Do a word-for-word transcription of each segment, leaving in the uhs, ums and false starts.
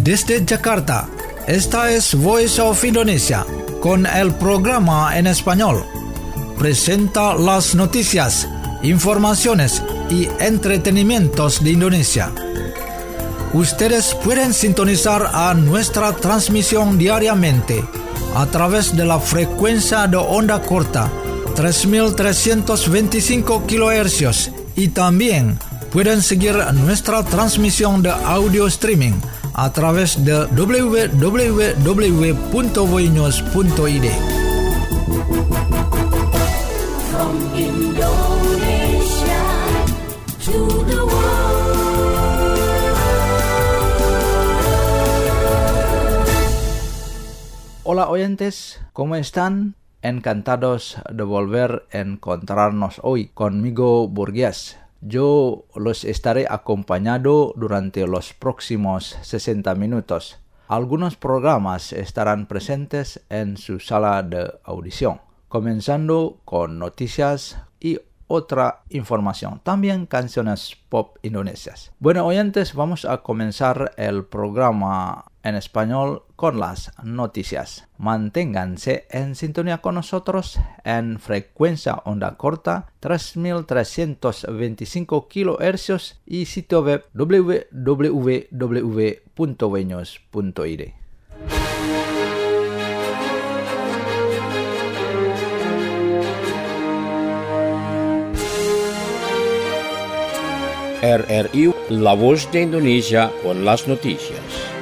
desde Jakarta. Esta es Voice of Indonesia, con el programa en español. Presenta las noticias, informaciones y entretenimientos de Indonesia. Ustedes pueden sintonizar a nuestra transmisión diariamente a través de la frecuencia de onda corta tres mil trescientos veinticinco kilohercios y también pueden seguir nuestra transmisión de audio streaming a través de doble u doble u doble u punto voinews punto i d. From Indonesia to the world. Hola oyentes, ¿cómo están? Encantados de volver a encontrarnos hoy conmigo, Burgués. Yo los estaré acompañando durante los próximos sesenta minutos. Algunos programas estarán presentes en su sala de audición, comenzando con noticias y otra información, también canciones pop indonesias. Bueno, oyentes, vamos a comenzar el programa en español con las noticias. Manténganse en sintonía con nosotros en frecuencia onda corta tres mil trescientos veinticinco kilohercios y sitio web doble u doble u doble u punto voinews punto i d. R R I, La Voz de Indonesia con las noticias.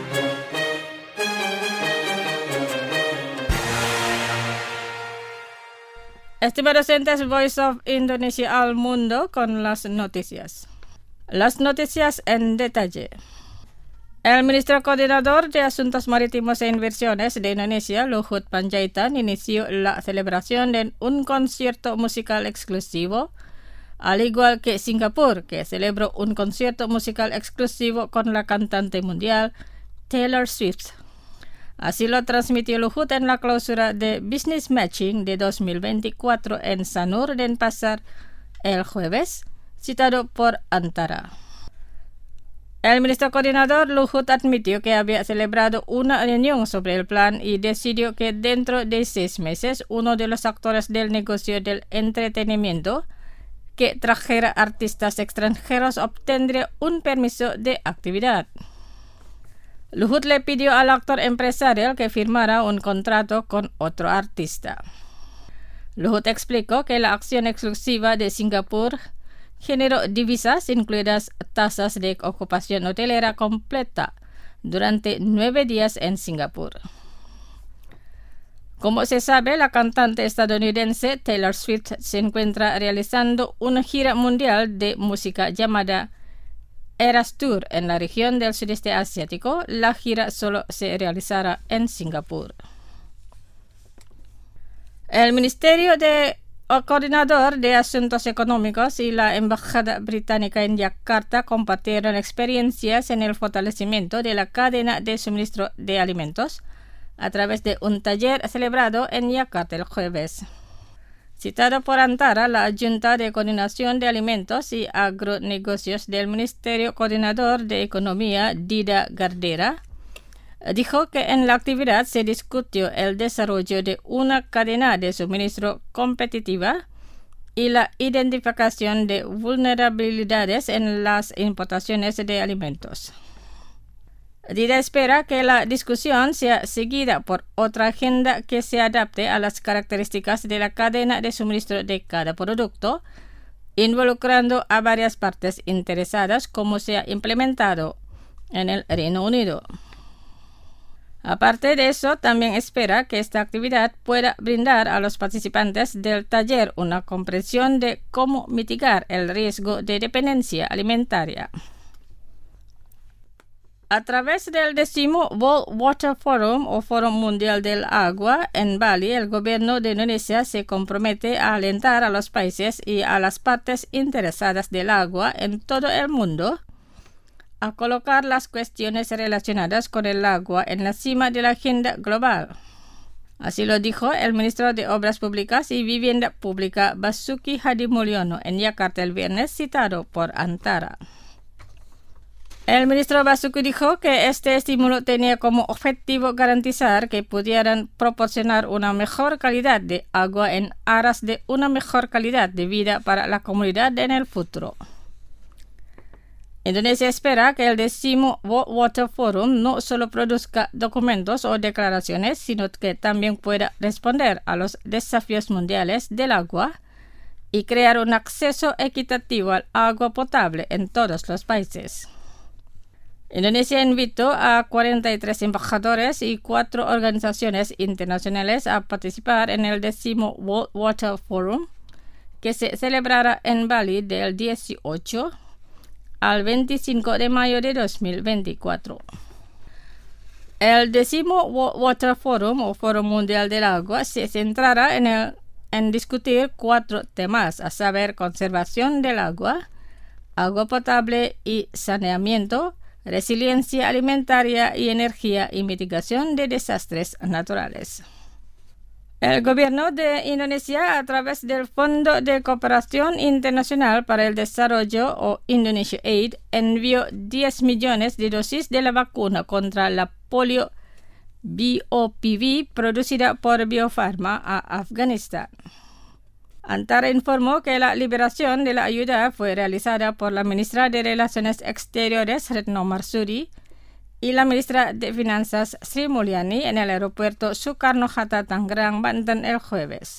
Estimados oyentes, Voice of Indonesia al mundo con las noticias. Las noticias en detalle. El ministro coordinador de Asuntos Marítimos e Inversiones de Indonesia, Luhut Panjaitan, inició la celebración de un concierto musical exclusivo, al igual que Singapur, que celebró un concierto musical exclusivo con la cantante mundial Taylor Swift. Así lo transmitió Luhut en la clausura de Business Matching de dos mil veinticuatro en Sanur, Denpasar, el jueves, citado por Antara. El ministro coordinador Luhut admitió que había celebrado una reunión sobre el plan y decidió que dentro de seis meses uno de los actores del negocio del entretenimiento que trajera artistas extranjeros obtendría un permiso de actividad. Luhut le pidió al actor empresarial que firmara un contrato con otro artista. Luhut explicó que la acción exclusiva de Singapur generó divisas, incluidas tasas de ocupación hotelera completa, durante nueve días en Singapur. Como se sabe, la cantante estadounidense Taylor Swift se encuentra realizando una gira mundial de música llamada Eras Tour en la región del sudeste asiático. La gira solo se realizará en Singapur. El Ministerio de el Coordinador de Asuntos Económicos y la Embajada Británica en Yakarta compartieron experiencias en el fortalecimiento de la cadena de suministro de alimentos a través de un taller celebrado en Yakarta el jueves. Citado por Antara, la Junta de Coordinación de Alimentos y Agronegocios del Ministerio Coordinador de Economía, Dida Gardera, dijo que en la actividad se discutió el desarrollo de una cadena de suministro competitiva y la identificación de vulnerabilidades en las importaciones de alimentos. Dida espera que la discusión sea seguida por otra agenda que se adapte a las características de la cadena de suministro de cada producto, involucrando a varias partes interesadas como se ha implementado en el Reino Unido. Aparte de eso, también espera que esta actividad pueda brindar a los participantes del taller una comprensión de cómo mitigar el riesgo de dependencia alimentaria. A través del décimo World Water Forum o Foro Mundial del Agua en Bali, el gobierno de Indonesia se compromete a alentar a los países y a las partes interesadas del agua en todo el mundo a colocar las cuestiones relacionadas con el agua en la cima de la agenda global. Así lo dijo el ministro de Obras Públicas y Vivienda Pública Basuki Hadimulyono en Yakarta el viernes, citado por Antara. El ministro Basuki dijo que este estímulo tenía como objetivo garantizar que pudieran proporcionar una mejor calidad de agua en aras de una mejor calidad de vida para la comunidad en el futuro. Indonesia espera que el décimo World Water Forum no solo produzca documentos o declaraciones, sino que también pueda responder a los desafíos mundiales del agua y crear un acceso equitativo al agua potable en todos los países. Indonesia invitó a cuarenta y tres embajadores y cuatro organizaciones internacionales a participar en el décimo World Water Forum, que se celebrará en Bali del dieciocho al veinticinco de mayo de dos mil veinticuatro. El décimo World Water Forum o Foro Mundial del Agua se centrará en, el, en discutir cuatro temas, a saber, conservación del agua, agua potable y saneamiento, resiliencia alimentaria y energía y mitigación de desastres naturales. El gobierno de Indonesia, a través del Fondo de Cooperación Internacional para el Desarrollo o Indonesia Aid, envió diez millones de dosis de la vacuna contra la polio B O P V producida por Biofarma a Afganistán. Antara informó que la liberación de la ayuda fue realizada por la ministra de Relaciones Exteriores, Retno Marsudi, y la ministra de Finanzas, Sri Mulyani, en el aeropuerto Soekarno-Hatta, Tangerang, Banten, el jueves.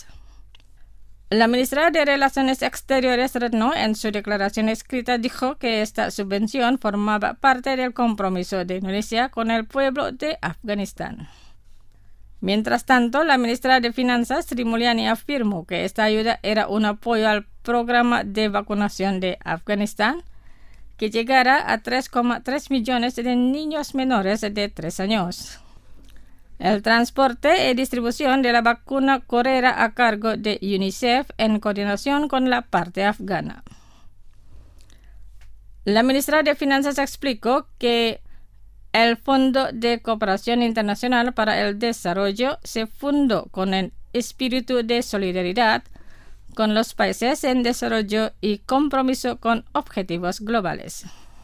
La ministra de Relaciones Exteriores, Retno, en su declaración escrita, dijo que esta subvención formaba parte del compromiso de Indonesia con el pueblo de Afganistán. Mientras tanto, la ministra de Finanzas, Sri Mulyani, afirmó que esta ayuda era un apoyo al programa de vacunación de Afganistán, que llegará a tres coma tres millones de niños menores de tres años. El transporte y distribución de la vacuna correrá a cargo de UNICEF en coordinación con la parte afgana. La ministra de Finanzas explicó que el Fondo de Cooperación Internacional para el Desarrollo se fundó con el espíritu de solidaridad con los países en desarrollo y compromiso con objetivos globales.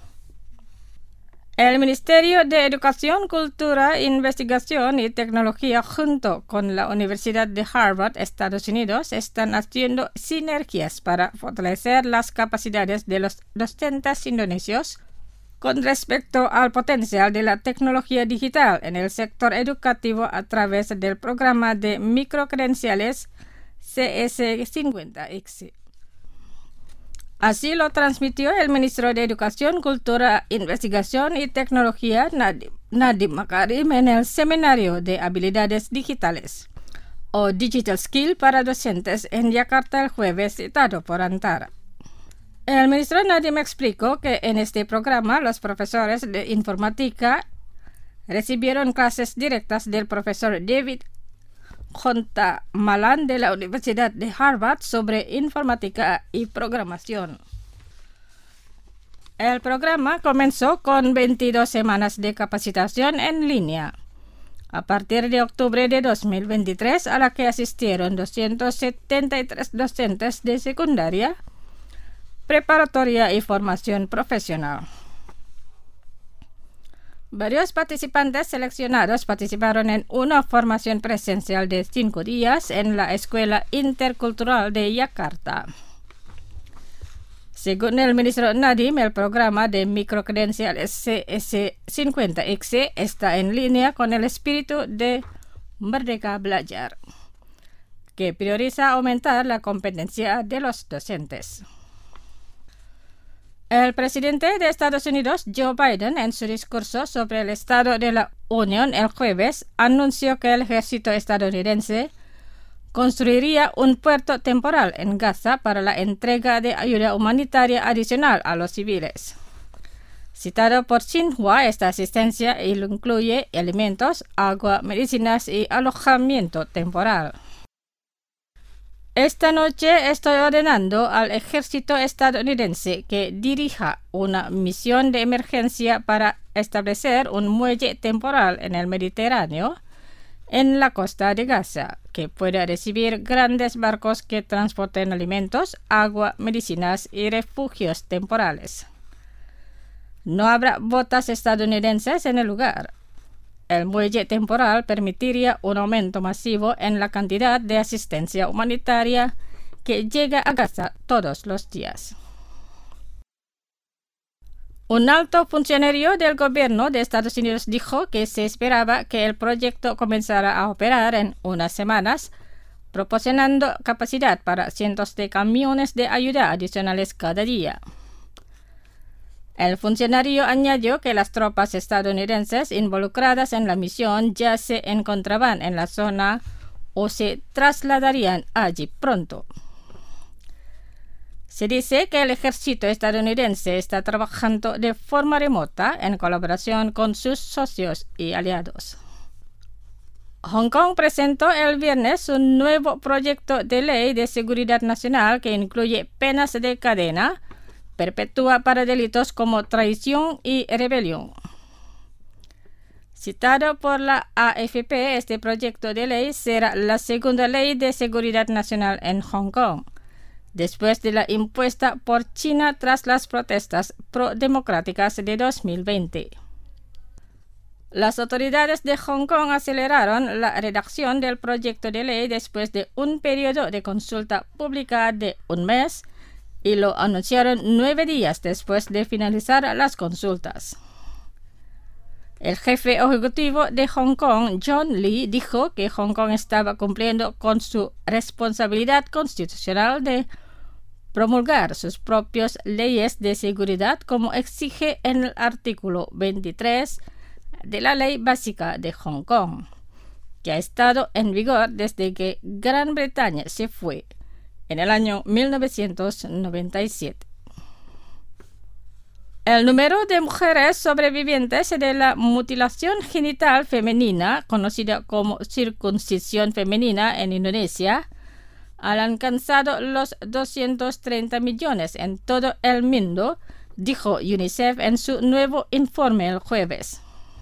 El Ministerio de Educación, Cultura, Investigación y Tecnología junto con la Universidad de Harvard, Estados Unidos, están haciendo sinergias para fortalecer las capacidades de los docentes indonesios con respecto al potencial de la tecnología digital en el sector educativo a través del programa de microcredenciales C S cincuenta X. Así lo transmitió el ministro de Educación, Cultura, Investigación y Tecnología, Nadiem, Nadiem Makarim, en el Seminario de Habilidades Digitales o Digital Skill para docentes en Yakarta el jueves, citado por Antara. El ministro Nadiem explicó que en este programa los profesores de informática recibieron clases directas del profesor David Jonta Malan de la Universidad de Harvard sobre informática y programación. El programa comenzó con veintidós semanas de capacitación en línea a partir de octubre de dos mil veintitrés, a la que asistieron doscientos setenta y tres docentes de secundaria, preparatoria y formación profesional. Varios participantes seleccionados participaron en una formación presencial de cinco días en la Escuela Intercultural de Yakarta. Según el ministro Nadiem, el programa de microcredenciales C S cincuenta X está en línea con el espíritu de Merdeka Belajar, que prioriza aumentar la competencia de los docentes. El presidente de Estados Unidos, Joe Biden, en su discurso sobre el Estado de la Unión el jueves, anunció que el ejército estadounidense construiría un puerto temporal en Gaza para la entrega de ayuda humanitaria adicional a los civiles. Citado por Xinhua, esta asistencia incluye alimentos, agua, medicinas y alojamiento temporal. Esta noche estoy ordenando al ejército estadounidense que dirija una misión de emergencia para establecer un muelle temporal en el Mediterráneo, en la costa de Gaza, que pueda recibir grandes barcos que transporten alimentos, agua, medicinas y refugios temporales. no habrá botas estadounidenses en el lugar. El muelle temporal permitiría un aumento masivo en la cantidad de asistencia humanitaria que llega a Gaza todos los días. Un alto funcionario del gobierno de Estados Unidos dijo que se esperaba que el proyecto comenzara a operar en unas semanas, proporcionando capacidad para cientos de camiones de ayuda adicionales cada día. El funcionario añadió que las tropas estadounidenses involucradas en la misión ya se encontraban en la zona o se trasladarían allí pronto. Se dice que el ejército estadounidense está trabajando de forma remota en colaboración con sus socios y aliados. Hong Kong presentó el viernes un nuevo proyecto de ley de seguridad nacional que incluye penas de cadena perpetua para delitos como traición y rebelión. Citado por la A F P, este proyecto de ley será la segunda ley de seguridad nacional en Hong Kong, después de la impuesta por China tras las protestas pro-democráticas de dos mil veinte. Las autoridades de Hong Kong aceleraron la redacción del proyecto de ley después de un periodo de consulta pública de un mes y lo anunciaron nueve días después de finalizar las consultas. El jefe ejecutivo de Hong Kong, John Lee, dijo que Hong Kong estaba cumpliendo con su responsabilidad constitucional de promulgar sus propias leyes de seguridad como exige en el artículo veintitrés de la Ley Básica de Hong Kong, que ha estado en vigor desde que Gran Bretaña se fue en el año mil novecientos noventa y siete. El número de mujeres sobrevivientes de la mutilación genital femenina, conocida como circuncisión femenina en Indonesia, ha alcanzado los doscientos treinta millones en todo el mundo, dijo UNICEF en su nuevo informe el jueves.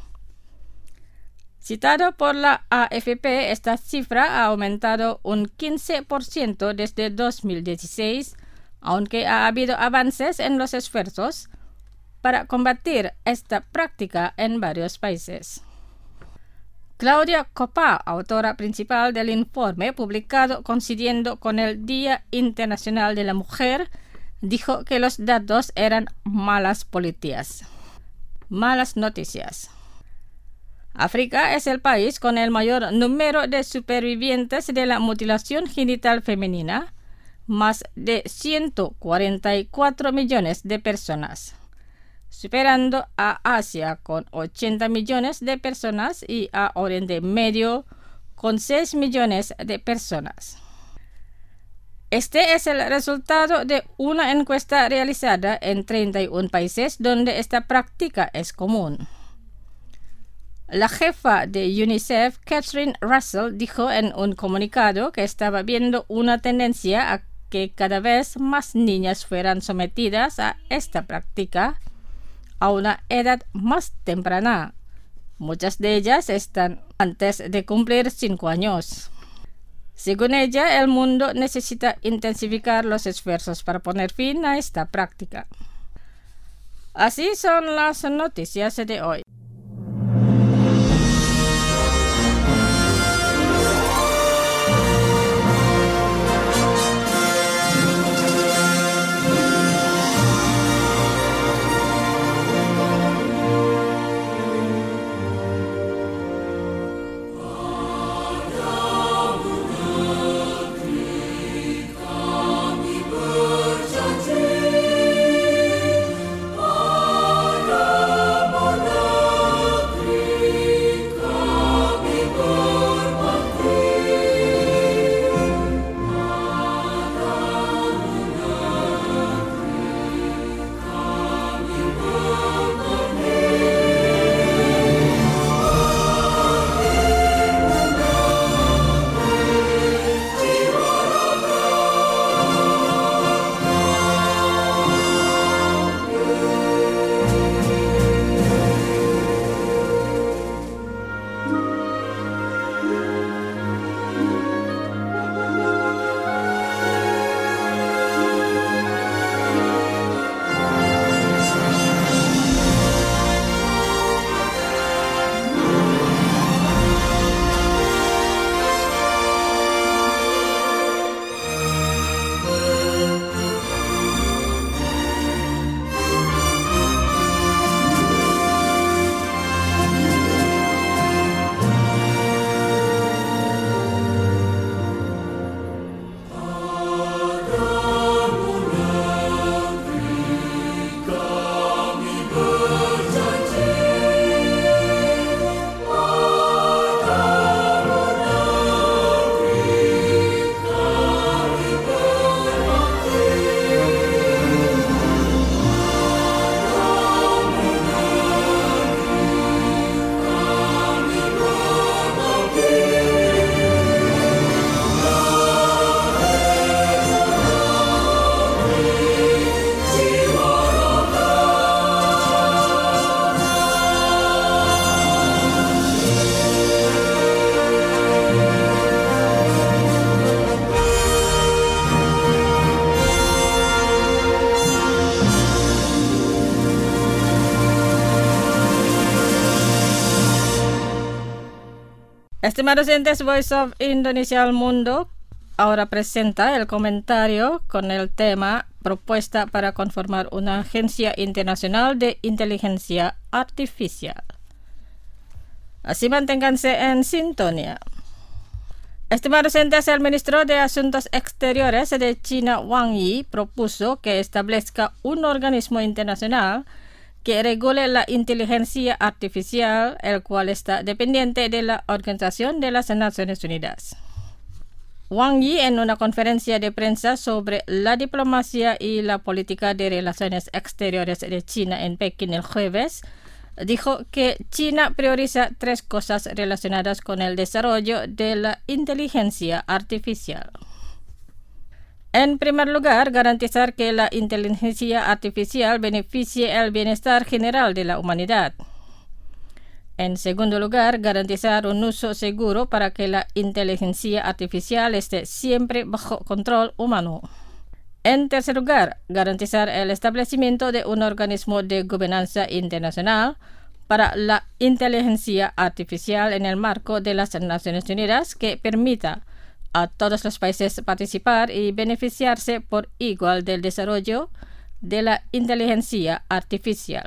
Citado por la A F P, esta cifra ha aumentado un quince por ciento desde dos mil dieciséis, aunque ha habido avances en los esfuerzos para combatir esta práctica en varios países. Claudia Coppa, autora principal del informe publicado coincidiendo con el Día Internacional de la Mujer, dijo que los datos eran malas políticas. Malas noticias. África es el país con el mayor número de supervivientes de la mutilación genital femenina, más de ciento cuarenta y cuatro millones de personas, superando a Asia con ochenta millones de personas y a Oriente Medio con seis millones de personas. Este es el resultado de una encuesta realizada en treinta y uno países donde esta práctica es común. La jefa de UNICEF, Catherine Russell, dijo en un comunicado que estaba viendo una tendencia a que cada vez más niñas fueran sometidas a esta práctica a una edad más temprana. Muchas de ellas están antes de cumplir cinco años. Según ella, el mundo necesita intensificar los esfuerzos para poner fin a esta práctica. Así son las noticias de hoy. Berjanji pada Estimados oyentes, Voice of Indonesia al Mundo ahora presenta el comentario con el tema Propuesta para conformar una agencia internacional de inteligencia artificial. Así manténganse en sintonía. Estimados oyentes, el ministro de Asuntos Exteriores de China, Wang Yi, propuso que establezca un organismo internacional que regule la inteligencia artificial, el cual está dependiente de la Organización de las Naciones Unidas. Wang Yi, en una conferencia de prensa sobre la diplomacia y la política de relaciones exteriores de China en Pekín el jueves, dijo que China prioriza tres cosas relacionadas con el desarrollo de la inteligencia artificial. En primer lugar, garantizar que la inteligencia artificial beneficie el bienestar general de la humanidad. En segundo lugar, garantizar un uso seguro para que la inteligencia artificial esté siempre bajo control humano. En tercer lugar, garantizar el establecimiento de un organismo de gobernanza internacional para la inteligencia artificial en el marco de las Naciones Unidas que permita a todos los países participar y beneficiarse por igual del desarrollo de la inteligencia artificial.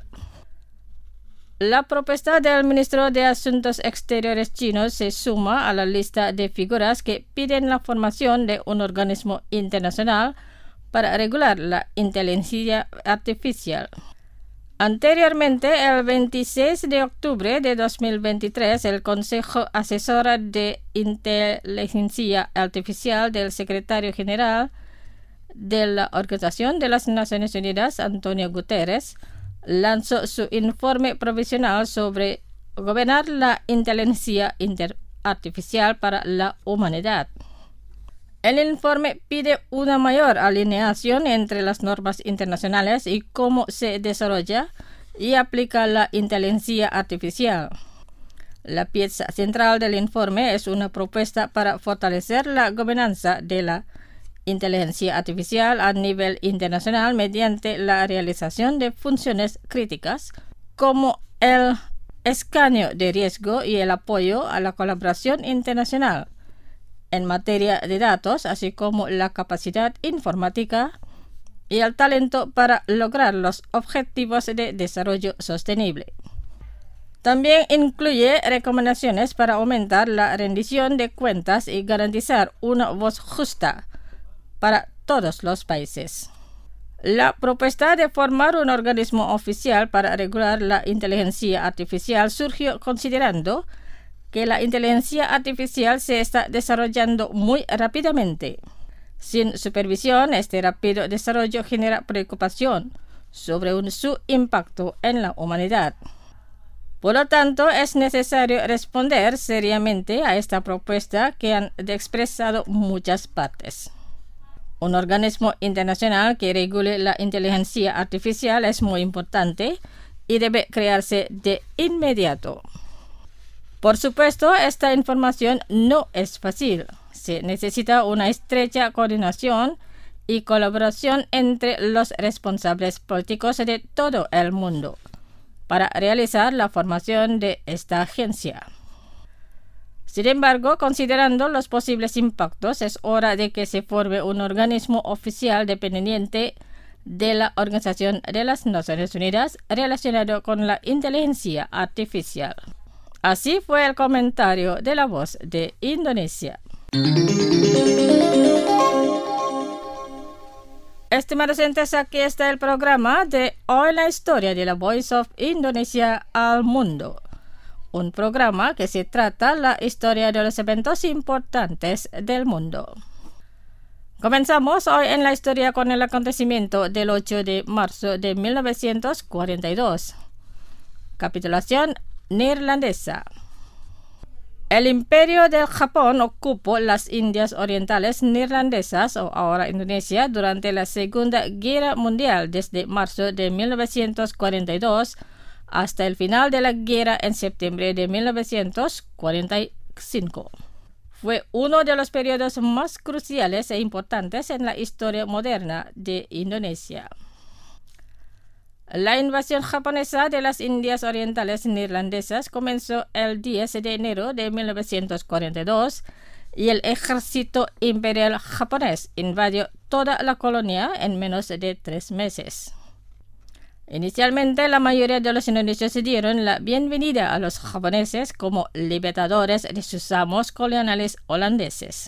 La propuesta del ministro de Asuntos Exteriores chino se suma a la lista de figuras que piden la formación de un organismo internacional para regular la inteligencia artificial. Anteriormente, el veintiséis de octubre de dos mil veintitrés, el Consejo Asesor de Inteligencia Artificial del Secretario General de la Organización de las Naciones Unidas, Antonio Guterres, lanzó su informe provisional sobre gobernar la inteligencia artificial para la humanidad. El informe pide una mayor alineación entre las normas internacionales y cómo se desarrolla y aplica la inteligencia artificial. La pieza central del informe es una propuesta para fortalecer la gobernanza de la inteligencia artificial a nivel internacional mediante la realización de funciones críticas como el escaneo de riesgo y el apoyo a la colaboración internacional en materia de datos, así como la capacidad informática y el talento para lograr los objetivos de desarrollo sostenible. También incluye recomendaciones para aumentar la rendición de cuentas y garantizar una voz justa para todos los países. La propuesta de formar un organismo oficial para regular la inteligencia artificial surgió considerando que la inteligencia artificial se está desarrollando muy rápidamente. Sin supervisión, este rápido desarrollo genera preocupación sobre un, su impacto en la humanidad. Por lo tanto, es necesario responder seriamente a esta propuesta que han expresado muchas partes. Un organismo internacional que regule la inteligencia artificial es muy importante y debe crearse de inmediato. Por supuesto, esta información no es fácil. Se necesita una estrecha coordinación y colaboración entre los responsables políticos de todo el mundo para realizar la formación de esta agencia. Sin embargo, considerando los posibles impactos, es hora de que se forme un organismo oficial dependiente de la Organización de las Naciones Unidas relacionado con la inteligencia artificial. Así fue el comentario de La Voz de Indonesia. Estimados oyentes, aquí está el programa de Hoy la Historia de la Voice of Indonesia al Mundo. Un programa que se trata la historia de los eventos importantes del mundo. Comenzamos hoy en la historia con el acontecimiento del ocho de marzo de mil novecientos cuarenta y dos. Capitulación neerlandesa. El Imperio del Japón ocupó las Indias Orientales Neerlandesas, o ahora Indonesia, durante la Segunda Guerra Mundial desde marzo de mil novecientos cuarenta y dos hasta el final de la guerra en septiembre de mil novecientos cuarenta y cinco. Fue uno de los periodos más cruciales e importantes en la historia moderna de Indonesia. La invasión japonesa de las Indias Orientales Neerlandesas comenzó el diez de enero de mil novecientos cuarenta y dos y el ejército imperial japonés invadió toda la colonia en menos de tres meses. Inicialmente, la mayoría de los indonesios dieron la bienvenida a los japoneses como libertadores de sus amos coloniales holandeses.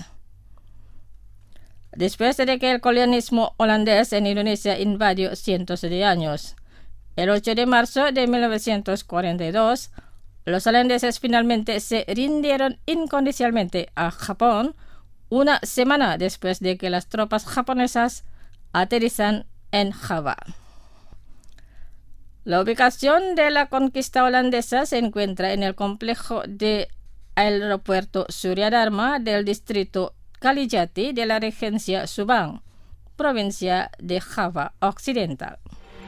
Después de que el colonialismo holandés en Indonesia invadió cientos de años, el ocho de marzo de mil novecientos cuarenta y dos, los holandeses finalmente se rindieron incondicionalmente a Japón una semana después de que las tropas japonesas aterrizan en Java. La ubicación de la conquista holandesa se encuentra en el complejo de aeropuerto Suryadharma del distrito Kalijati de la regencia Subang, provincia de Java Occidental.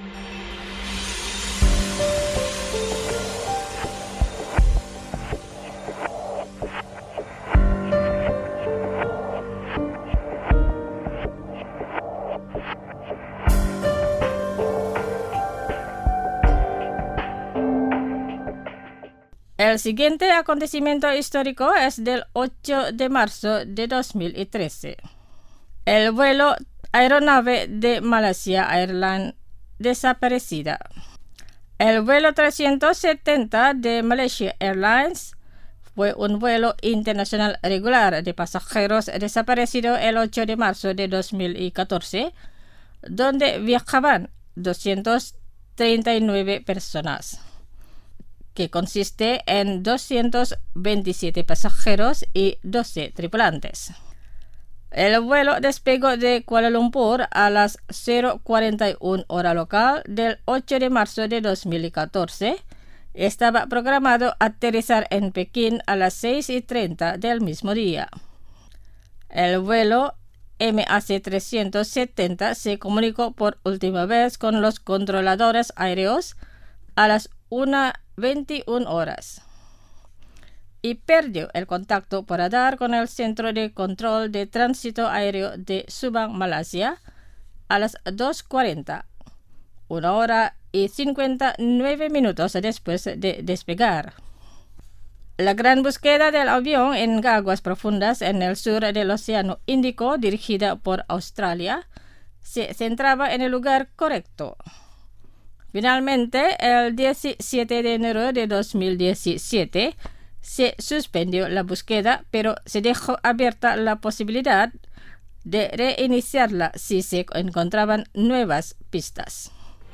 El siguiente acontecimiento histórico es del ocho de marzo de dos mil trece. El vuelo aeronave de Malaysia Airlines desaparecida. El vuelo trescientos setenta de Malaysia Airlines fue un vuelo internacional regular de pasajeros desaparecido el ocho de marzo de dos mil catorce, donde viajaban doscientas treinta y nueve personas, que consiste en doscientos veintisiete pasajeros y doce tripulantes. El vuelo despegó de Kuala Lumpur a las cero cuarenta y una hora local del ocho de marzo de dos mil catorce. Estaba programado aterrizar en Pekín a las seis y treinta del mismo día. El vuelo M A C trescientos setenta se comunicó por última vez con los controladores aéreos a las una veintiuna horas y perdió el contacto por radar con el Centro de Control de Tránsito Aéreo de Subang, Malasia, a las dos cuarenta, una hora y cincuenta y nueve minutos después de despegar. La gran búsqueda del avión en aguas profundas en el sur del Océano Índico, dirigida por Australia, se centraba en el lugar correcto. Finalmente, el diecisiete de enero de dos mil diecisiete, se suspendió la búsqueda, pero se dejó abierta la posibilidad de reiniciarla si se encontraban nuevas pistas.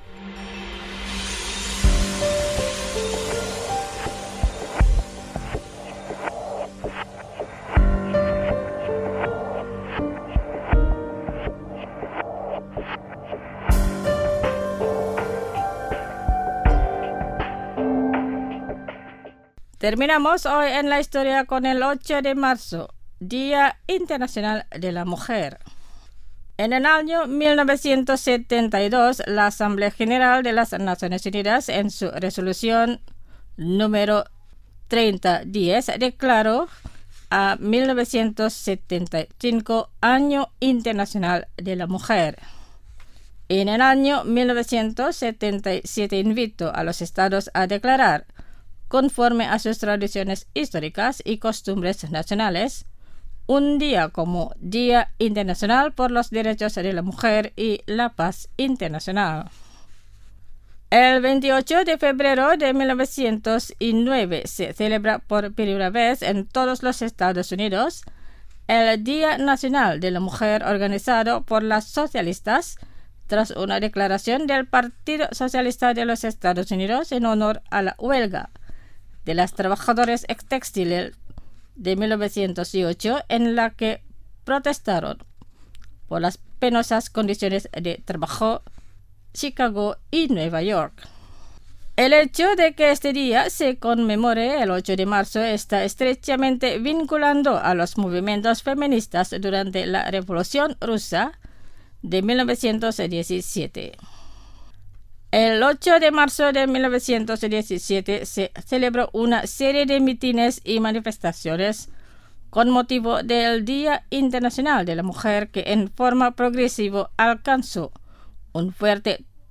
Terminamos hoy en la historia con el ocho de marzo, Día Internacional de la Mujer. En el año mil novecientos setenta y dos, la Asamblea General de las Naciones Unidas, en su resolución número treinta diez, declaró a mil novecientos setenta y cinco Año Internacional de la Mujer. En el año mil novecientos setenta y siete invitó a los estados a declarar, conforme a sus tradiciones históricas y costumbres nacionales, un día como Día Internacional por los Derechos de la Mujer y la Paz Internacional. El veintiocho de febrero de mil novecientos nueve se celebra por primera vez en todos los Estados Unidos el Día Nacional de la Mujer, organizado por las socialistas tras una declaración del Partido Socialista de los Estados Unidos en honor a la huelga de las trabajadoras textiles de mil novecientos ocho, en la que protestaron por las penosas condiciones de trabajo Chicago y Nueva York. El hecho de que este día se conmemore el ocho de marzo está estrechamente vinculando a los movimientos feministas durante la Revolución Rusa de mil novecientos diecisiete. El ocho de marzo de mil novecientos diecisiete se celebró una serie de mítines y manifestaciones con motivo del Día Internacional de la Mujer, que en forma progresiva alcanzó un fuerte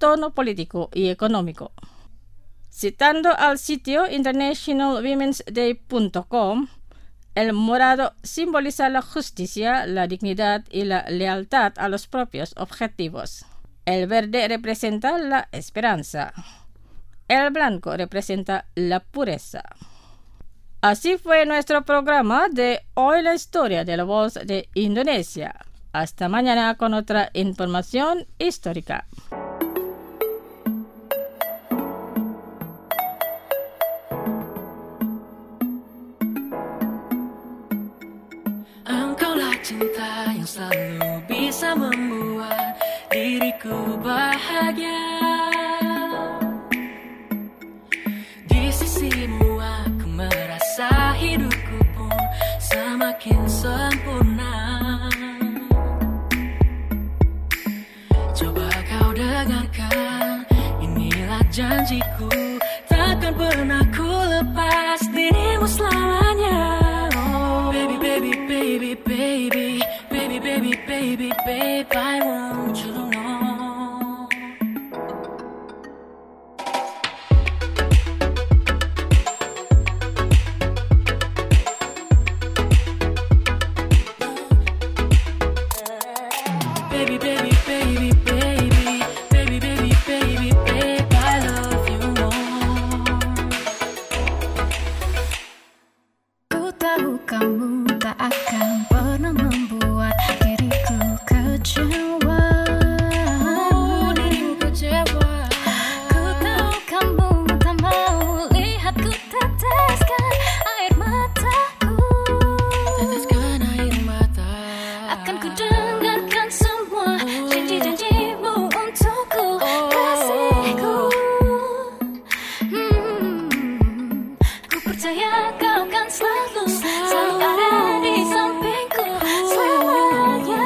tono político y económico. Citando al sitio international women's day punto com, el morado simboliza la justicia, la dignidad y la lealtad a los propios objetivos. El verde representa la esperanza. El blanco representa la pureza. Así fue nuestro programa de Hoy la Historia de la Voz de Indonesia. Hasta mañana con otra información histórica. Engkaulah cinta yang selalu bisa membuat diriku bahagia. Di sisimu aku merasa hidupku pun semakin sempurna. Coba kau dengarkan, inilah janjiku, takkan pernah ku lepas dirimu selamanya. Oh, baby, baby, baby, baby, baby, baby, baby, baby, I want you to know. Baby, baby, baby, baby, baby, baby, baby, baby, I love you more. Ku tahu kamu tak akan pernah membuat diriku kecewa. Oh, dirimu kecewa. Ku tahu kamu tak mau lihat ku teteskan air mataku. Teteskan air mata. Akan ku dengarkan semua janji-janjimu untukku, kasihku. Hmm, ku percaya kau kan selalu, selalu ada di sampingku selamanya.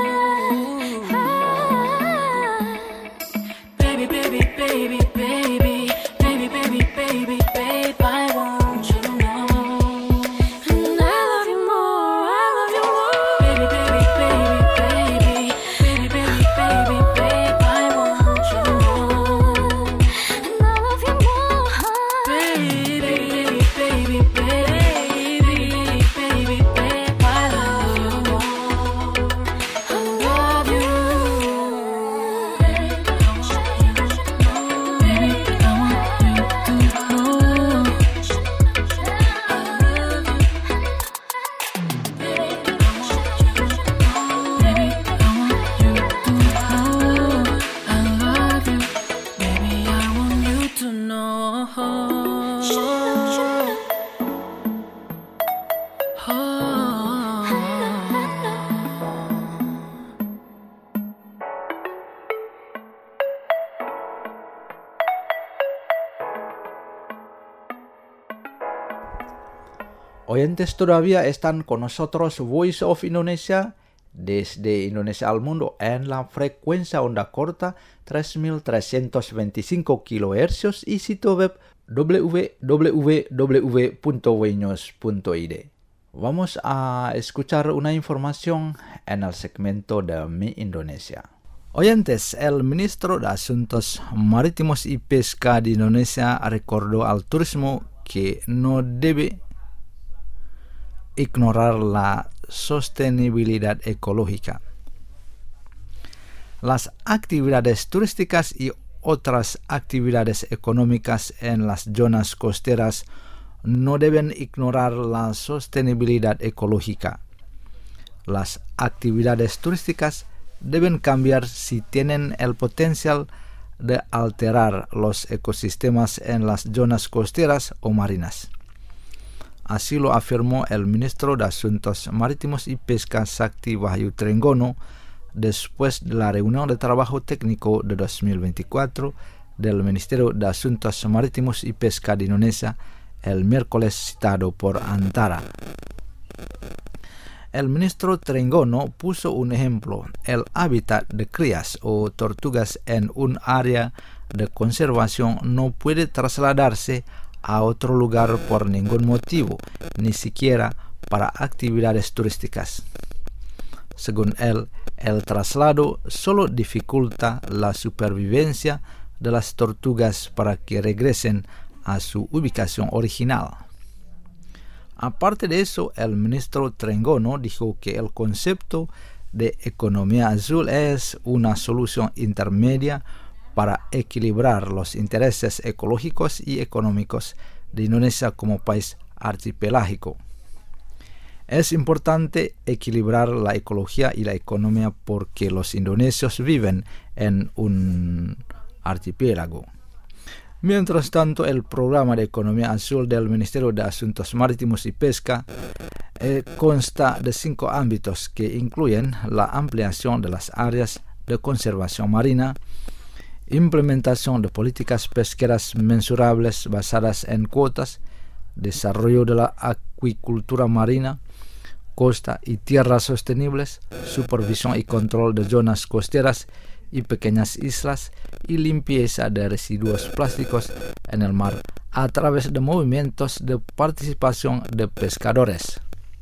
Baby, baby, baby, baby, baby, baby, baby, baby, I want you to know. And I love you more, I love you more. Baby, baby, baby, baby, baby, baby, baby, baby, I want you to know. And I love you more. Baby, baby, baby, baby, baby, baby, baby, I love you more. I love you. Baby, I want you to know. Baby, I want you to know. I love you. Baby, I want you to know. Baby, I want you to know. I love you. Baby, I want you to know. Oyentes todavía están con nosotros Voice of Indonesia desde Indonesia al mundo en la frecuencia onda corta tres mil trescientos veinticinco kilohercios y sitio web w w w punto wenews punto i d. Vamos a escuchar una información en el segmento de Mi Indonesia. Oyentes, el ministro de Asuntos Marítimos y Pesca de Indonesia recordó al turismo que no debe ignorar la sostenibilidad ecológica. Las actividades turísticas y otras actividades económicas en las zonas costeras no deben ignorar la sostenibilidad ecológica. Las actividades turísticas deben cambiar si tienen el potencial de alterar los ecosistemas en las zonas costeras o marinas. Así lo afirmó el ministro de Asuntos Marítimos y Pesca Sakti Wahyu Trenggono después de la reunión de trabajo técnico de dos mil veinticuatro del Ministerio de Asuntos Marítimos y Pesca de Indonesia el miércoles citado por Antara. El ministro Trenggono puso un ejemplo: el hábitat de crías o tortugas en un área de conservación no puede trasladarse a otro lugar por ningún motivo, ni siquiera para actividades turísticas. Según él, el traslado solo dificulta la supervivencia de las tortugas para que regresen a su ubicación original. Aparte de eso, el ministro Trenggono dijo que el concepto de economía azul es una solución intermedia para equilibrar los intereses ecológicos y económicos de Indonesia como país archipelágico. Es importante equilibrar la ecología y la economía porque los indonesios viven en un archipiélago. Mientras tanto, el programa de economía azul del Ministerio de Asuntos Marítimos y Pesca eh, consta de cinco ámbitos que incluyen la ampliación de las áreas de conservación marina, implementación de políticas pesqueras mensurables basadas en cuotas, desarrollo de la acuicultura marina, costa y tierras sostenibles, supervisión y control de zonas costeras y pequeñas islas y limpieza de residuos plásticos en el mar a través de movimientos de participación de pescadores.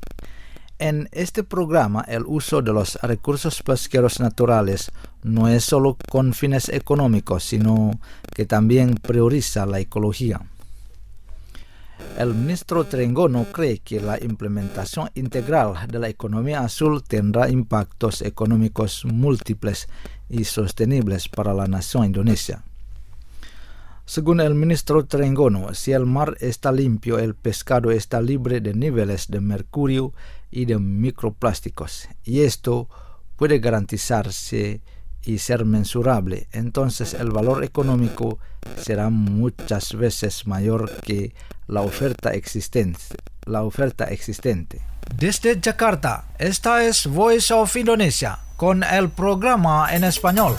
En este programa, el uso de los recursos pesqueros naturales no es solo con fines económicos, sino que también prioriza la ecología. El ministro Trenggono cree que la implementación integral de la economía azul tendrá impactos económicos múltiples y sostenibles para la nación indonesia. Según el ministro Trenggono, si el mar está limpio, el pescado está libre de niveles de mercurio y de microplásticos, y esto puede garantizarse y ser mensurable, entonces el valor económico será muchas veces mayor que la oferta existente. La oferta existente. Desde Jakarta, esta es Voice of Indonesia con el programa en español.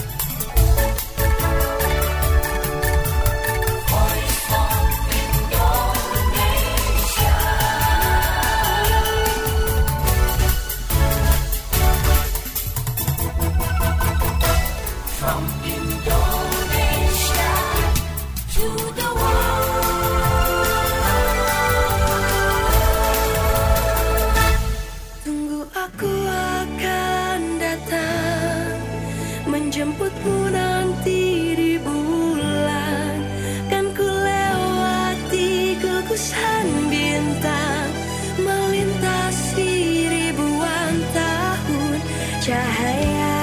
Menjemputmu nanti di bulan, kan ku lewati gugusan bintang, melintasi ribuan tahun cahaya.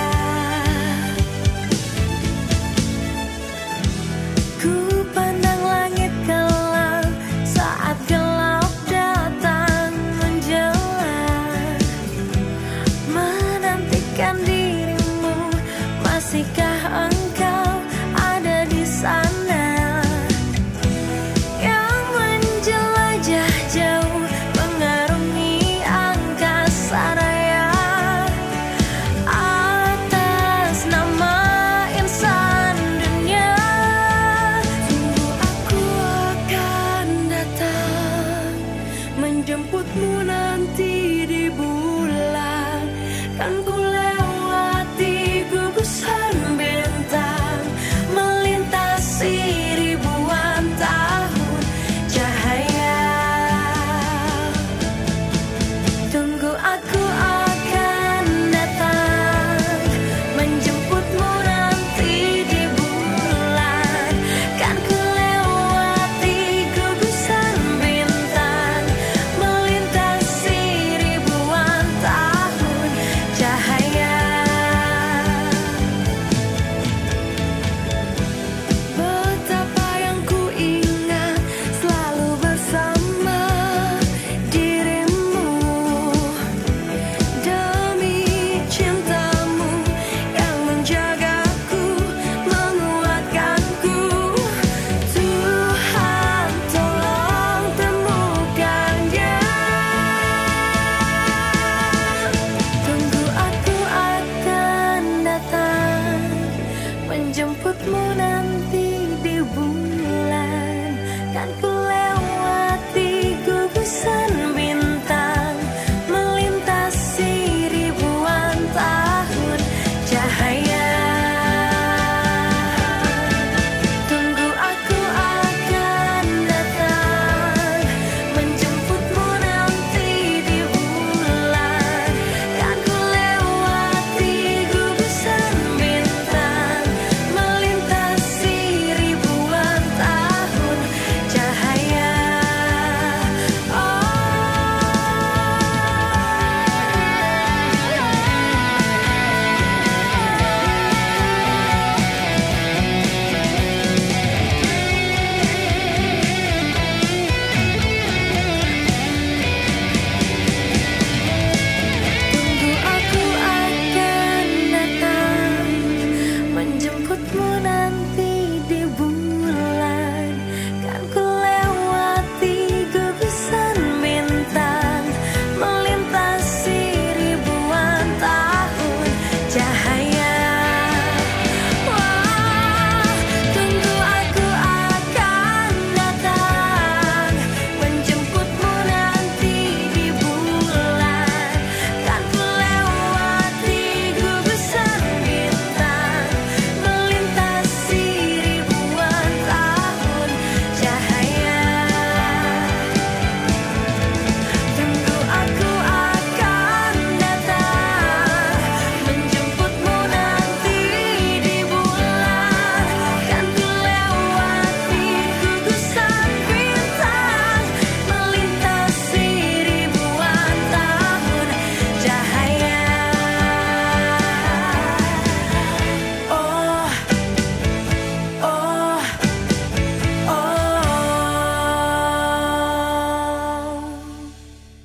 Ku pandang langit kelam saat gelap datang menjelang, menantikan dirimu. Masihkah engkau ada di sana, yang menjelajah jauh mengarungi angkasa raya, atas nama insan dunia. Tunggu aku akan datang, menjemputmu nanti di bulan, kan ku lewat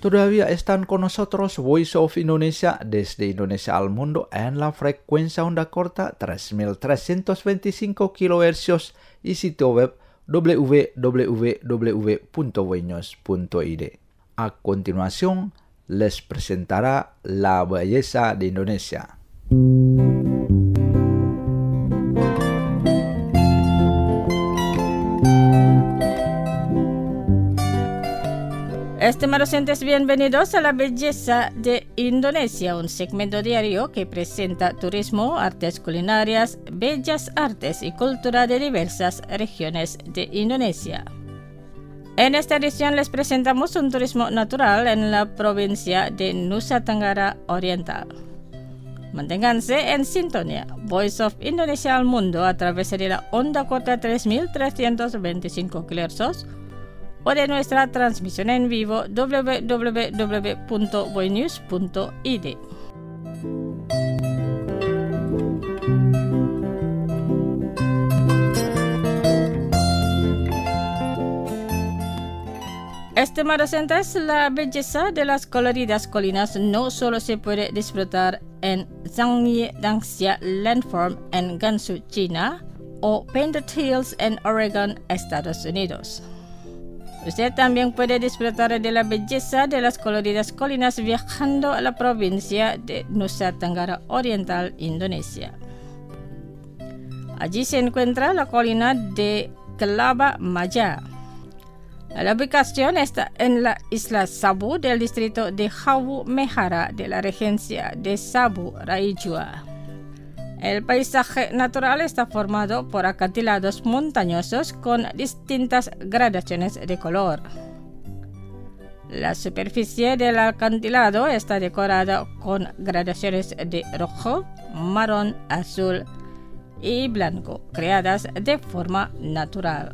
Todavía están con nosotros Voice of Indonesia desde Indonesia al mundo en la frecuencia onda corta tres mil trescientos veinticinco kilohercios y sitio web w w w punto voinews punto i d. A continuación, les presentará la belleza de Indonesia. Estimados oyentes, bienvenidos a La Belleza de Indonesia, un segmento diario que presenta turismo, artes culinarias, bellas artes y cultura de diversas regiones de Indonesia. En esta edición les presentamos un turismo natural en la provincia de Nusa Tenggara Oriental. Manténganse en sintonía. Voice of Indonesia al mundo a través de la onda corta tres mil trescientos veinticinco kilohercios o de nuestra transmisión en vivo w w w punto voinews punto i d. Estimados oyentes, la belleza de las coloridas colinas no solo se puede disfrutar en Zhangye Dangxia Landform en Gansu, China, o Painted Hills en Oregon, Estados Unidos. Usted también puede disfrutar de la belleza de las coloridas colinas viajando a la provincia de Nusa Tenggara Oriental, Indonesia. Allí se encuentra la colina de Kelaba Maja. La ubicación está en la isla Sabu del distrito de Hawu Mehara de la regencia de Sabu Raijua. El paisaje natural está formado por acantilados montañosos con distintas gradaciones de color. La superficie del acantilado está decorada con gradaciones de rojo, marrón, azul y blanco, creadas de forma natural.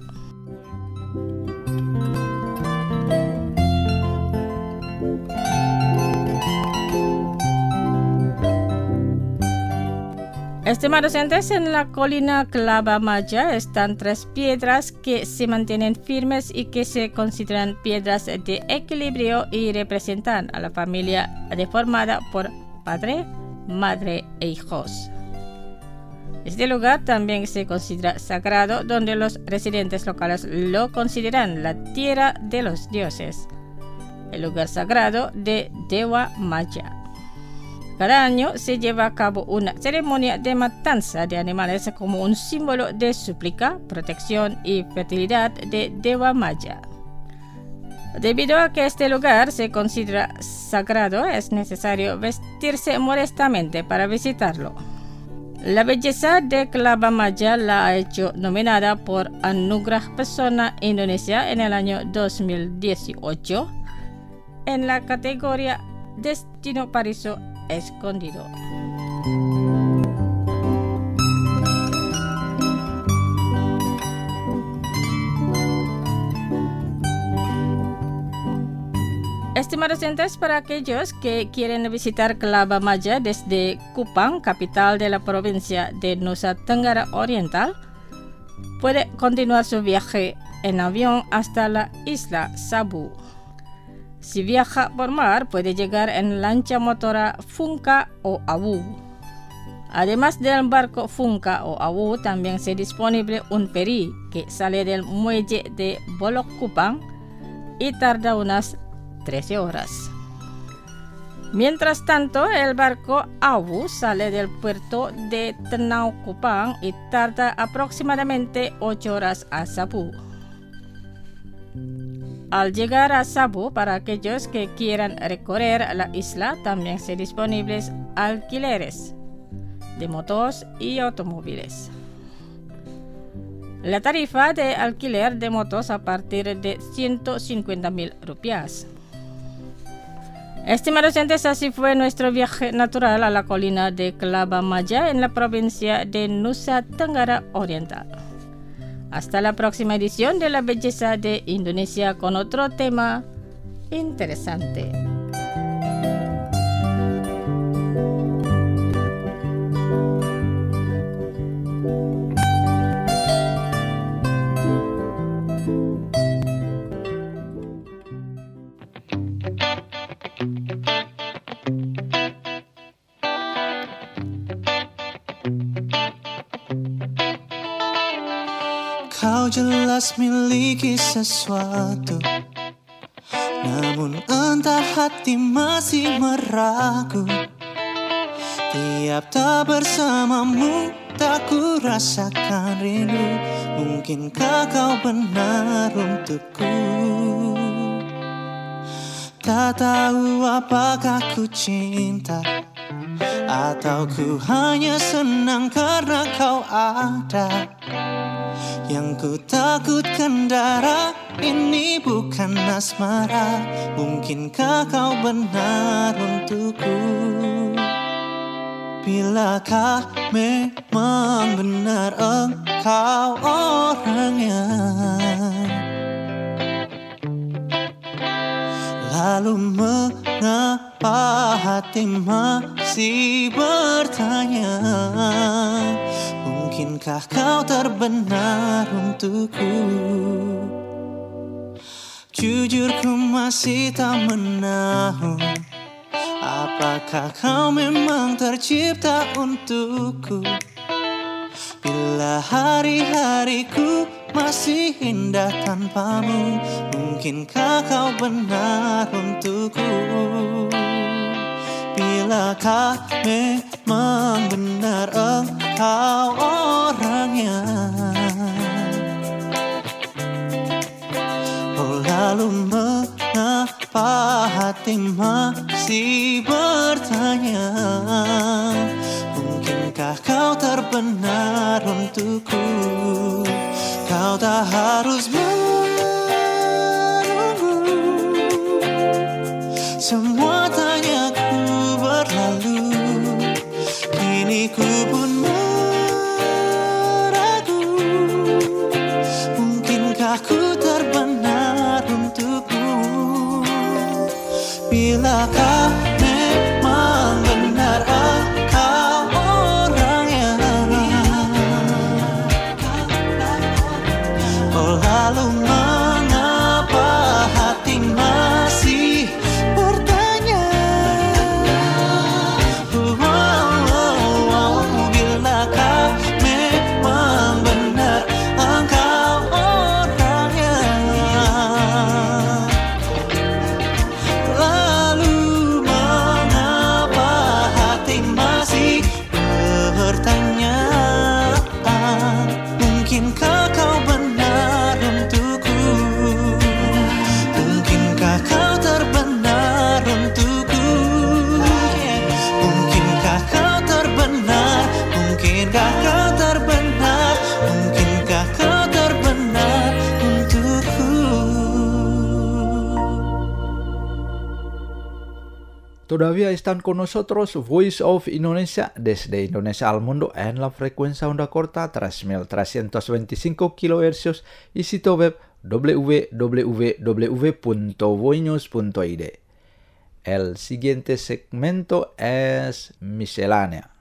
Estimados oyentes, en la colina Kelaba Maja están tres piedras que se mantienen firmes y que se consideran piedras de equilibrio y representan a la familia deformada por padre, madre e hijos. Este lugar también se considera sagrado, donde los residentes locales lo consideran la tierra de los dioses, el lugar sagrado de Dewa Maja. Cada año se lleva a cabo una ceremonia de matanza de animales como un símbolo de súplica, protección y fertilidad de Dewa Maja. Debido a que este lugar se considera sagrado, es necesario vestirse modestamente para visitarlo. La belleza de Kelaba Maja la ha hecho nominada por Anugerah Pesona Indonesia en el año dos mil dieciocho en la categoría Destino Paraíso Escondido. Estimados oyentes, para aquellos que quieren visitar Kelaba Maja desde Kupang, capital de la provincia de Nusa Tenggara Oriental, puede continuar su viaje en avión hasta la isla Sabu. Si viaja por mar, puede llegar en lancha motora Funca o Awu. Además del barco Funca o Awu, también está disponible un ferry que sale del muelle de Bolok Kupang y tarda unas trece horas. Mientras tanto, el barco Awu sale del puerto de Tenau Kupang y tarda aproximadamente ocho horas a Sabu. Al llegar a Sabu, para aquellos que quieran recorrer la isla, también están disponibles alquileres de motos y automóviles. La tarifa de alquiler de motos a partir de ciento cincuenta mil rupias. Estimados oyentes, así fue nuestro viaje natural a la colina de Kelaba Maja en la provincia de Nusa Tenggara Oriental. Hasta la próxima edición de La Belleza de Indonesia con otro tema interesante. Kau jelas miliki sesuatu, namun entah hati masih meragu. Tiap tak bersamamu tak ku rasakan rindu. Mungkinkah kau benar untukku? Tak tahu apakah ku cinta atau ku hanya senang karena kau ada. Yang ku takutkan darah ini bukan asmara. Mungkinkah kau benar untukku? Bilakah memang benar engkau orangnya? Lalu mengapa hati masih bertanya? Mungkinkah kau terbenar untukku? Jujur ku masih tak menahu, apakah kau memang tercipta untukku? Bila hari-hariku masih indah tanpamu, mungkinkah kau benar untukku? Bilakah memang benar engkau orangnya? Oh, lalu mengapa hati masih bertanya? Mungkinkah kau terbenar untukku? Kau tak harus menunggu, semua tanyaku berlalu. Kini ku pun meragu, mungkinkah ku terbenar untukmu? Bilakah memang benar engkau orangnya? Oh, lalu mengapa hati masih bertanya? Oh, oh, oh, oh. Bilakah memang benar engkau orangnya? Lalu mengapa hati masih bertanya? Mungkinkah kau benar untukku? Mungkinkah kau terbenar untukku? Mungkinkah kau terbenar? Mungkinkah kau terbenar? Mungkinkah kau terbenar untukku? Todavía están con nosotros Voice of Indonesia desde Indonesia al mundo en la frecuencia onda corta tres mil trescientos veinticinco kilohercios y sitio web w w w punto voinews punto i d. El siguiente segmento es miscelánea.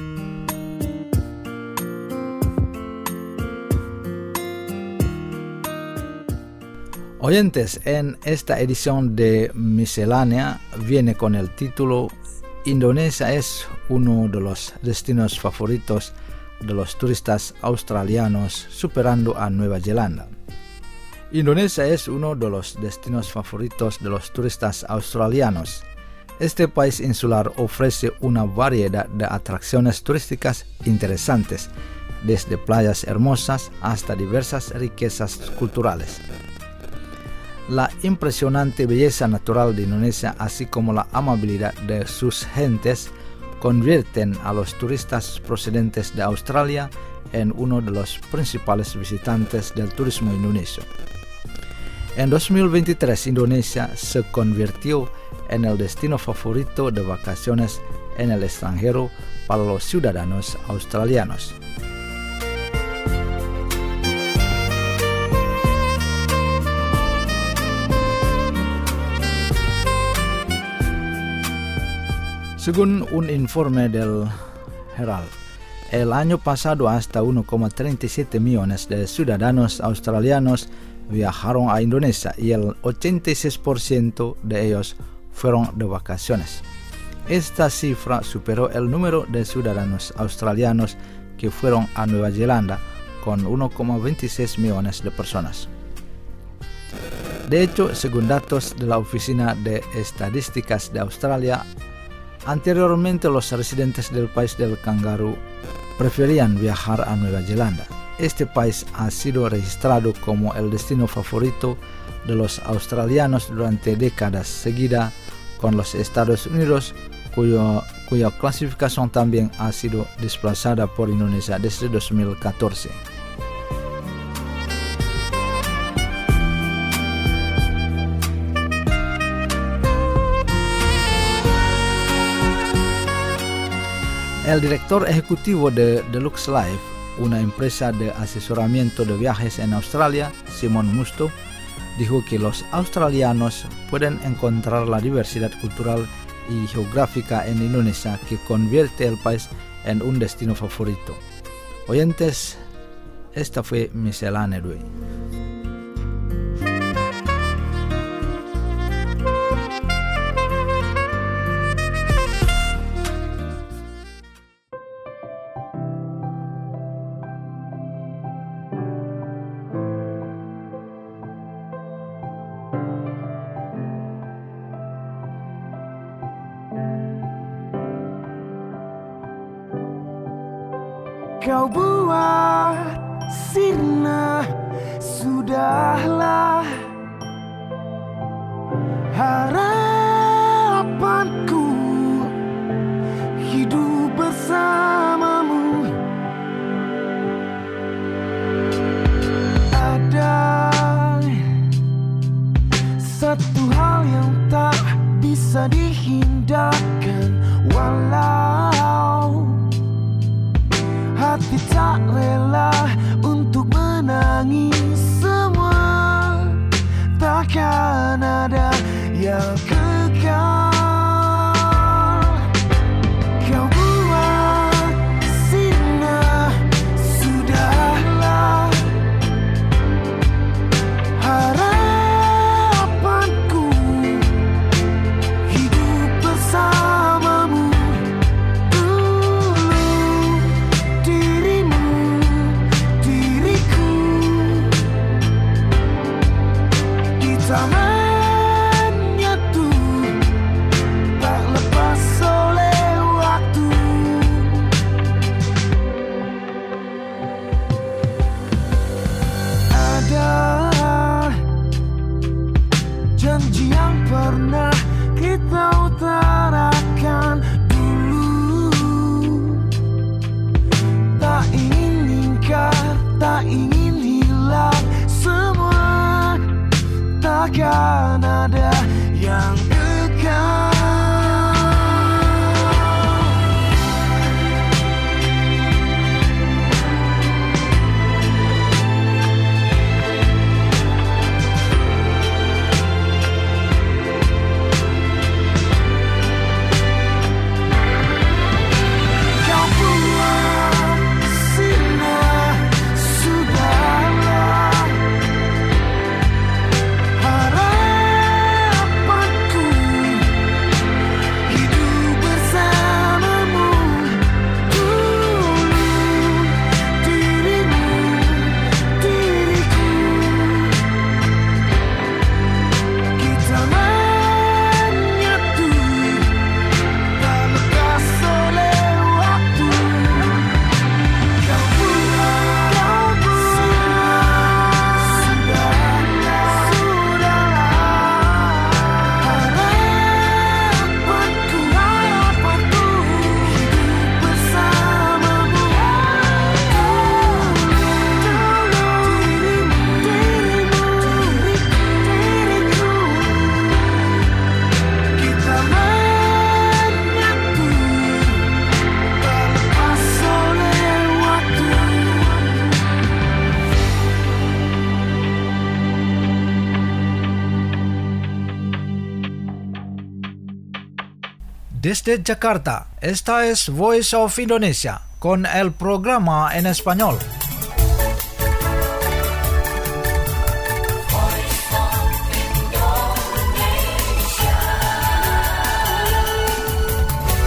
Oyentes, en esta edición de Miscelánea viene con el título Indonesia es uno de los destinos favoritos de los turistas australianos, superando a Nueva Zelanda. Indonesia es uno de los destinos favoritos de los turistas australianos. Este país insular ofrece una variedad de atracciones turísticas interesantes, desde playas hermosas hasta diversas riquezas culturales. La impresionante belleza natural de Indonesia, así como la amabilidad de sus gentes, convierten a los turistas procedentes de Australia en uno de los principales visitantes del turismo indonesio. En dos mil veintitrés, Indonesia se convirtió en el destino favorito de vacaciones en el extranjero para los ciudadanos australianos. Según un informe del Herald, el año pasado hasta uno coma treinta y siete millones de ciudadanos australianos viajaron a Indonesia y el ochenta y seis por ciento de ellos fueron de vacaciones. Esta cifra superó el número de ciudadanos australianos que fueron a Nueva Zelanda con uno coma veintiséis millones de personas. De hecho, según datos de la Oficina de Estadísticas de Australia, anteriormente los residentes del país del kangaroo preferían viajar a Nueva Zelanda. Este país ha sido registrado como el destino favorito de los australianos durante décadas seguidas con los Estados Unidos, cuyo, cuya clasificación también ha sido desplazada por Indonesia desde dos mil catorce. El director ejecutivo de Deluxe Life, una empresa de asesoramiento de viajes en Australia, Simon Musto, dijo que los australianos pueden encontrar la diversidad cultural y geográfica en Indonesia que convierte el país en un destino favorito. Oyentes, esta fue miscelánea de hoy. Kau buat sirna, sudahlah harapanku hidup bersamamu. Ada satu hal yang tak bisa dihindarkan, walau hati tak rela untuk menangis, semua takkan ada yang kekal. Kau buat sirna, sudahlah harapanku hidup bersamamu. Zamannya tuh tak lepas oleh waktu. Ada janji yang pernah kita utarakan dulu, tak ingin ingkar, tak ingin hilang, semua takkan ada yang kekal. Kau buat sinar, sudahlah harapanku hidup bersamamu. Dulu dirimu, diriku, kita menyatu tak lepas oleh waktu. Kau buat, kau buat sudahlah, sudahlah harapanku, harapanku hidup bersamamu. Dulu, dirimu, dirimu, diriku, kita menyatu tak lepas oleh waktu. Desde Jakarta, esta es Voice of Indonesia con el programa en español.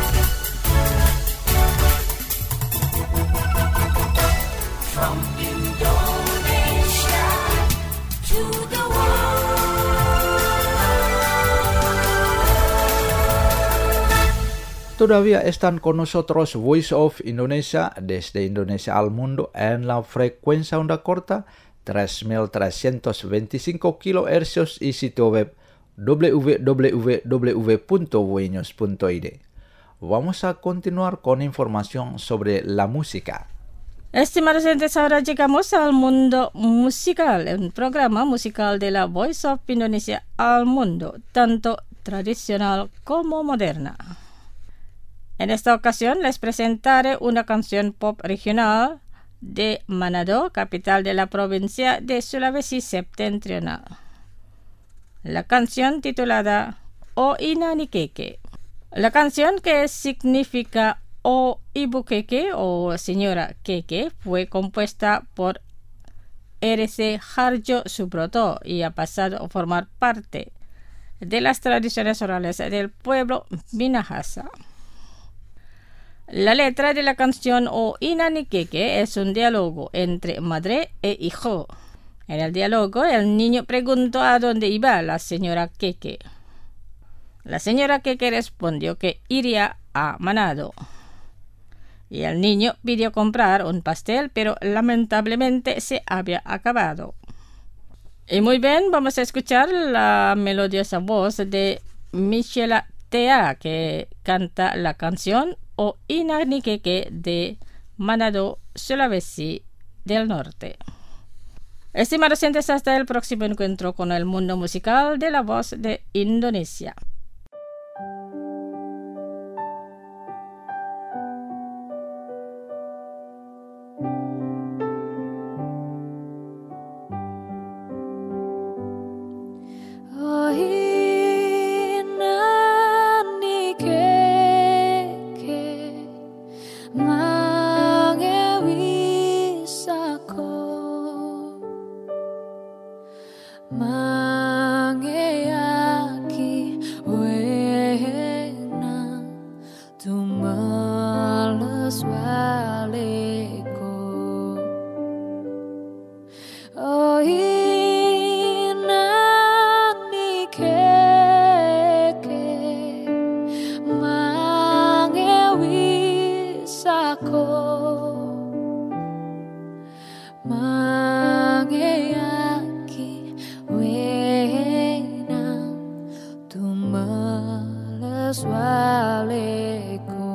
From Indonesia. Todavía están con nosotros Voice of Indonesia desde Indonesia al mundo en la frecuencia onda corta tres mil trescientos veinticinco kilohercios y sitio web w w w punto voinews punto i d. Vamos a continuar con información sobre la música. Estimados oyentes, ahora llegamos al mundo musical, un programa musical de la Voice of Indonesia al mundo, tanto tradicional como moderna. En esta ocasión les presentaré una canción pop regional de Manado, capital de la provincia de Sulawesi Septentrional. La canción titulada O Ina ni Keke. La canción, que significa O Ibu Keke o Señora Keke, fue compuesta por R C Harjo Subroto y ha pasado a formar parte de las tradiciones orales del pueblo Minahasa. La letra de la canción O Ina ni Keke es un diálogo entre madre e hijo. En el diálogo, el niño preguntó a dónde iba la señora Keke. La señora Keke respondió que iría a Manado. Y el niño pidió comprar un pastel, pero lamentablemente se había acabado. Y muy bien, vamos a escuchar la melodiosa voz de Michela Tea, que canta la canción O Ina ni Keke de Manado, Sulawesi del Norte. Estimados oyentes, hasta el próximo encuentro con el mundo musical de la voz de Indonesia. Oh ina ni keke mangewisako mangeyaki wena tumales waleko. Oh ina ni keke mangewisako mangeyaki wena tumales waleko.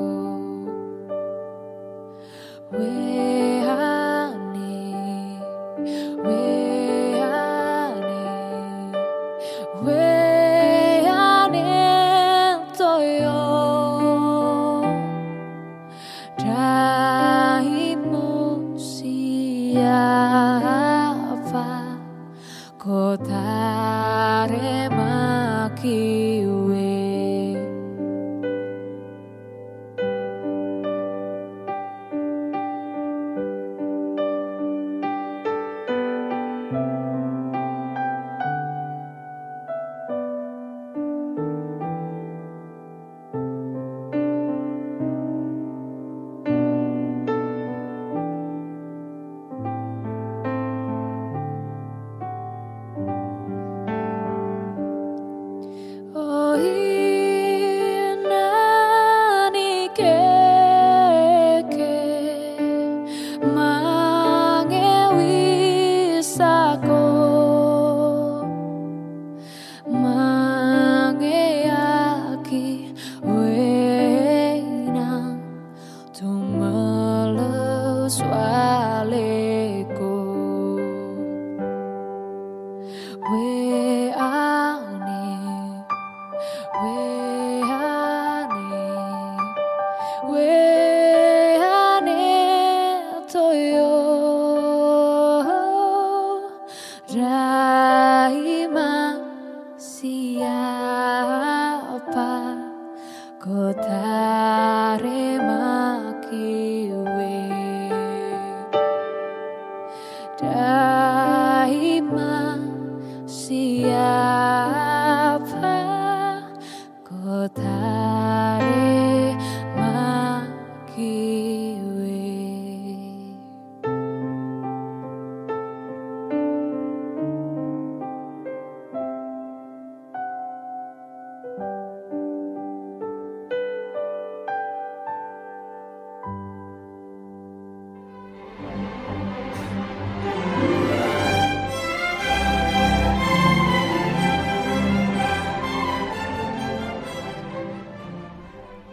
Wehane, wehane, wehane toyo daimu siapa kotare makiwe.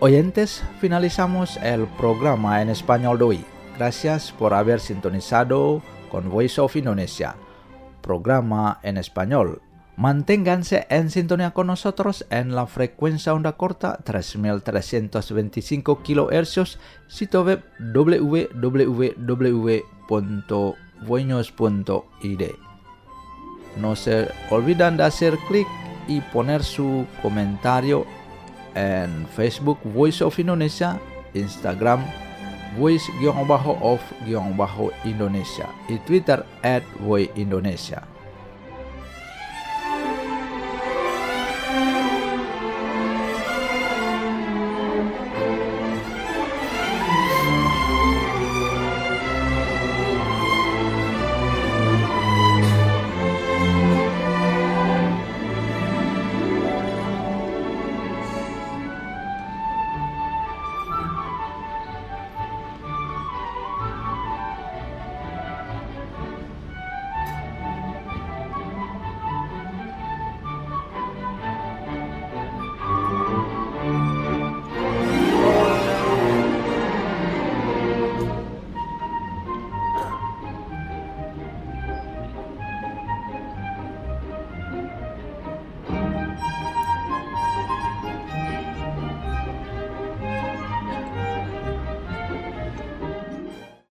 Oyentes, finalizamos el programa en español de hoy. Gracias por haber sintonizado con Voice of Indonesia, programa en español. Manténganse en sintonía con nosotros en la frecuencia onda corta tres mil trescientos veinticinco kilohercios, sitio web w w w punto voinos punto i d. No se olviden de hacer clic y poner su comentario en Facebook Voice of Indonesia, Instagram Voice-of-Indonesia y Twitter at Voice Indonesia.